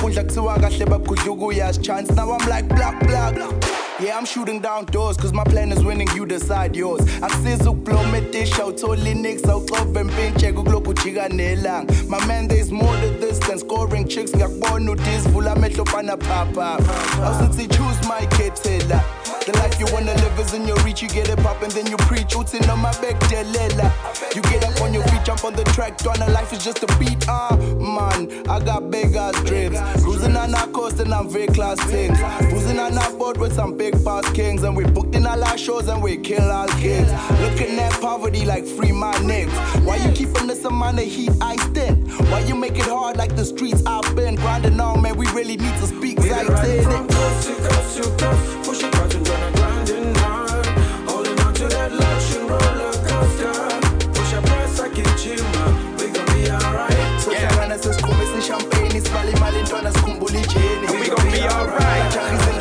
namuhla kuthiwa kahle babugudluka uyazi chance. Now I'm like block. Yeah, I'm shooting down doors, cause my plan is winning, you decide yours. Akusiza ukublow medisha, uthola inix, awuxove impintsheke ukulokhu ujika nelanga. My man, there's more to this than scoring chicks. Ngiyakubona udisvula amehlo fana papa. Awusithi choose my khethela. The life you wanna live is in your reach, you get it pop and then you preach. Uthi noma bekudelela. You get up on your feet, jump on the track, dwana life is just a beat. Man, I got big ass dreams. Cruising on our coast and I'm very class things. Cruising on our boat with some big boss kings. And we booked in all our shows and we kill all kids. Looking at poverty like free my niggas. Why you keeping this amount of heat iced in? Why you make it hard like the streets I've been grinding on, man, we really need to speak like this. From coast to coast to coast, pushing buttons on a grinding hard. Holding on to that luxury roller coaster. Push a press, I can chill, man. We gon' be alright. So Sharana says, come is champagne, it's Bali Malintona Skumbuli Jenny. We gon' be alright.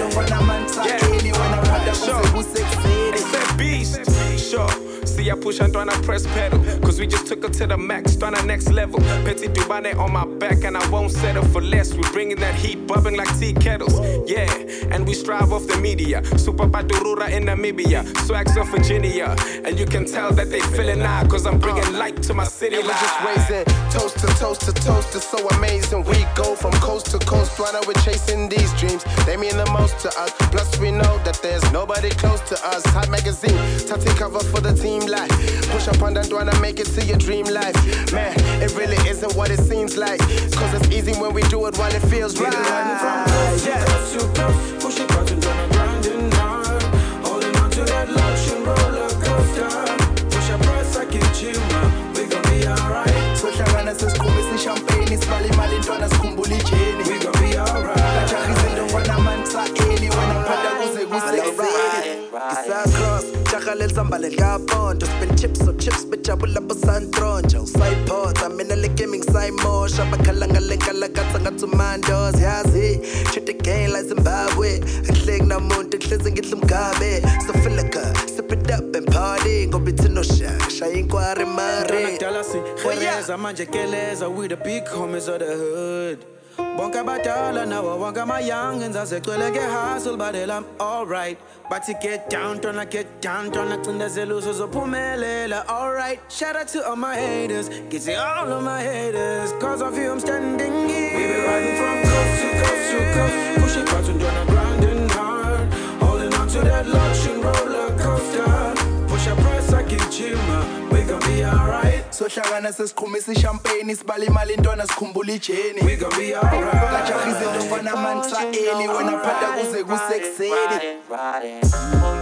It's that beast. Sure. See, I push and tryna press pedal. Cause we just took her to the max, tryna next level. Petit Dubane on my back, and I won't settle for less. We bringing that heat bubbling like tea kettles. Yeah, and we strive off the media. Super Paturura in Namibia, swags of Virginia. And you can tell that they feeling now, cause I'm bringing light to my city. And we just raising toast to toast to toast. It's so amazing. We go from coast to coast. Tryna we're chasing these dreams. They mean the most to us. Plus we know that there's nobody close to us. Hot magazine, tatty cover for the team life. Push up on that door and make it to your dream life. Man, it really isn't what it seems like. Cause it's easy when we do it while it feels right. From coast to coast, pushing buttons on a grinding hard. Holding on to that luxury roller coaster. Push a press, I can chill, man. We gon' be alright. So Sharana says, come is champagne, it's Bali Malintona Skumbuli Jenny. We gon' be alright. It's cross, Chakalel Sambalel Gabon, just spin chips or chips, bitch, I will up a Santronjo. Side pot, I'm in a gaming side more. Shabakalanga Lenkala Katsanga to Mandos, Yazi. Treat the game like Zimbabwe. A cling no moon, the cleansing get some gabe. So filica, sip it up and party. Go be to no shack, Shayin Quari Mari. Jereza, Manjakeleza, we the big homies of the hood. Bonka batala now, wonka my youngins as a girl get hustle, but I'm alright. But to get down, tryna turn the zelos so pumelela, alright. Shout out to all my haters, get to all of my haters, cause of you I'm standing here. We be riding from coast to coast to coast, pushing buttons on a grinding hard, holding on to that luxury roller coaster. Push a press, I can chill, man. We gon' be alright. So Sharana says, come is champagne, it's Bali Malintona Skumbuli Jenny. We gon' be alright. Kacha khizinto fana mansa eli wena phata kuze kusexeni.